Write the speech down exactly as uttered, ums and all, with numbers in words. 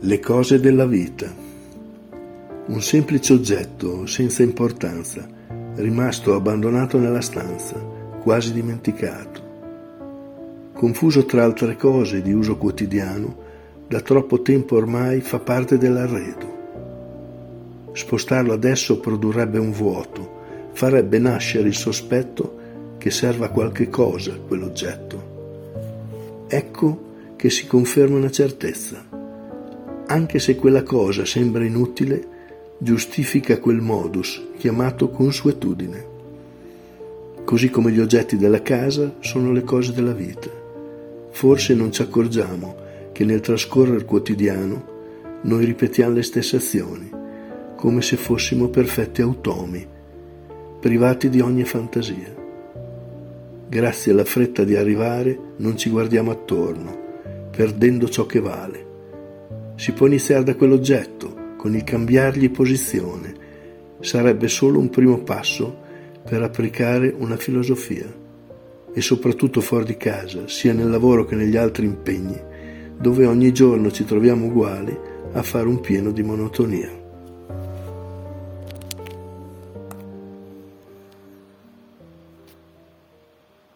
Le cose della vita. Un semplice oggetto, senza importanza, rimasto abbandonato nella stanza, quasi dimenticato. Confuso tra altre cose di uso quotidiano, da troppo tempo ormai fa parte dell'arredo. Spostarlo adesso produrrebbe un vuoto, farebbe nascere il sospetto che serva a qualche cosa quell'oggetto. Ecco che si conferma una certezza. Anche se quella cosa sembra inutile, giustifica quel modus chiamato consuetudine. Così come gli oggetti della casa sono le cose della vita. Forse non ci accorgiamo che nel trascorrere quotidiano noi ripetiamo le stesse azioni, come se fossimo perfetti automi, privati di ogni fantasia. Grazie alla fretta di arrivare non ci guardiamo attorno, perdendo ciò che vale. Si può iniziare da quell'oggetto, con il cambiargli posizione. Sarebbe solo un primo passo per applicare una filosofia. E soprattutto fuori di casa, sia nel lavoro che negli altri impegni, dove ogni giorno ci troviamo uguali a fare un pieno di monotonia.